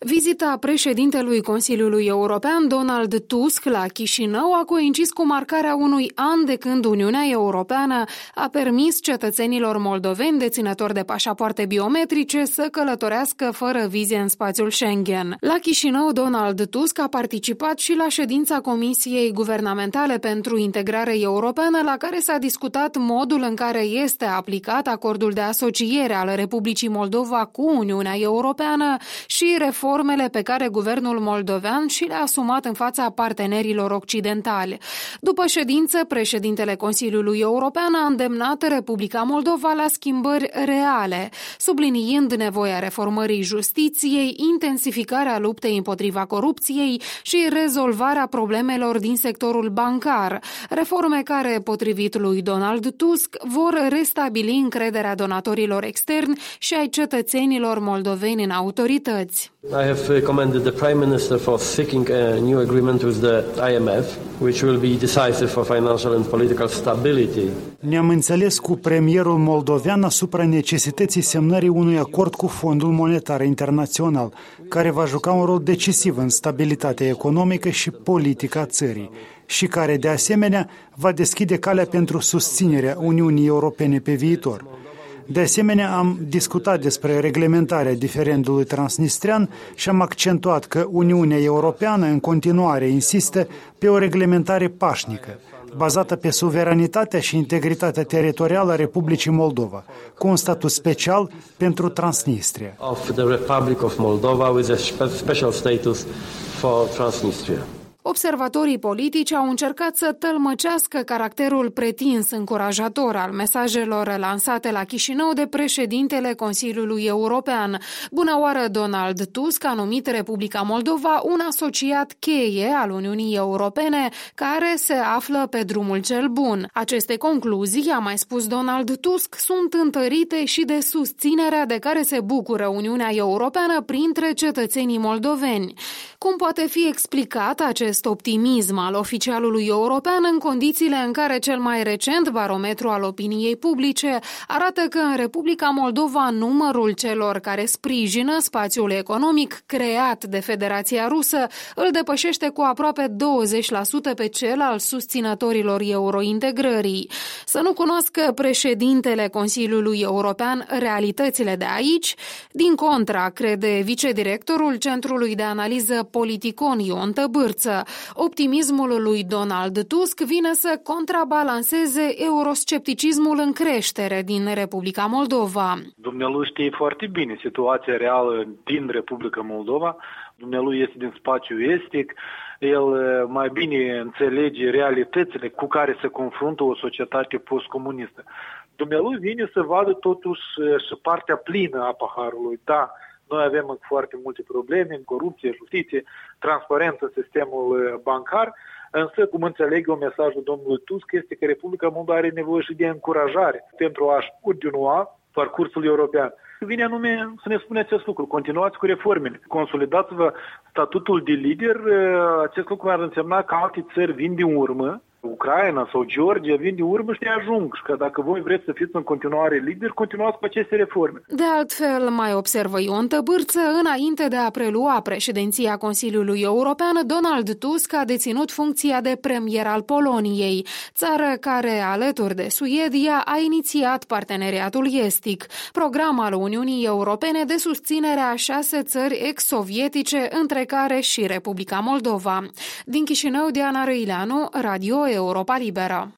Vizita președintelui Consiliului European, Donald Tusk, la Chișinău a coincis cu marcarea unui an de când Uniunea Europeană a permis cetățenilor moldoveni deținători de pașapoarte biometrice să călătorească fără vize în spațiul Schengen. La Chișinău, Donald Tusk a participat și la ședința Comisiei Guvernamentale pentru Integrare Europeană, la care s-a discutat modul în care este aplicat acordul de asociere al Republicii Moldova cu Uniunea Europeană și reformele pe care guvernul moldovean și le-a asumat în fața partenerilor occidentali. După ședință, președintele Consiliului European a îndemnat Republica Moldova la schimbări reale, subliniind nevoia reformării justiției, intensificarea luptei împotriva corupției și rezolvarea problemelor din sectorul bancar, reforme care, potrivit lui Donald Tusk, vor restabili încrederea donatorilor externi și ai cetățenilor moldoveni în autorități. I have commended the Prime Minister for seeking a new agreement with the IMF, which will be decisive for financial and political stability. Ne-am înțeles cu premierul moldovean asupra necesității semnării unui acord cu Fondul Monetar Internațional, care va juca un rol decisiv în stabilitatea economică și politică a țării și care, de asemenea, va deschide calea pentru susținerea Uniunii Europene pe viitor. De asemenea, am discutat despre reglementarea diferendului transnistrean și am accentuat că Uniunea Europeană în continuare insistă pe o reglementare pașnică, bazată pe suveranitatea și integritatea teritorială a Republicii Moldova, cu un statut special pentru Transnistria. Of the Republic of Moldova with a special status for Transnistria. Observatorii politici au încercat să tălmăcească caracterul pretins încurajator al mesajelor lansate la Chișinău de președintele Consiliului European. Bună oară, Donald Tusk a numit Republica Moldova un asociat cheie al Uniunii Europene care se află pe drumul cel bun. Aceste concluzii, a mai spus Donald Tusk, sunt întărite și de susținerea de care se bucură Uniunea Europeană printre cetățenii moldoveni. Cum poate fi explicat acest optimism al oficialului european în condițiile în care cel mai recent barometru al opiniei publice arată că în Republica Moldova numărul celor care sprijină spațiul economic creat de Federația Rusă îl depășește cu aproape 20% pe cel al susținătorilor eurointegrării. Să nu cunoască președintele Consiliului European realitățile de aici? Din contra, crede vicedirectorul Centrului de Analiză Politicon Ion Tăbârță. Optimismul lui Donald Tusk vine să contrabalanceze euroscepticismul în creștere din Republica Moldova. Dumnealui știe foarte bine situația reală din Republica Moldova. Dumnealui este din spațiul estic. El mai bine înțelege realitățile cu care se confruntă o societate postcomunistă. Dumnealui vine să vadă totuși și partea plină a paharului. Da, noi avem foarte multe probleme, corupție, justiție, transparență în sistemul bancar, însă, cum înțeleg eu, mesajul domnului Tusk este că Republica Moldova are nevoie și de încurajare pentru a-și continua parcursul european. Vine anume să ne spune acest lucru, continuați cu reformele, consolidați-vă statutul de lider, acest lucru ar însemna că alte țări vin din urmă, Ucraina sau Georgia vin de urmă și ne ajung. Și că dacă voi vreți să fiți în continuare lideri, continuați cu aceste reforme. De altfel, mai observă Ion Tăbârță, înainte de a prelua președinția Consiliului European, Donald Tusk a deținut funcția de premier al Poloniei, țară care, alături de Suedia, a inițiat parteneriatul estic, program al Uniunii Europene de susținere a 6 țări ex-sovietice, între care și Republica Moldova. Din Chișinău, Diana Răileanu, Radio Europa Liberă.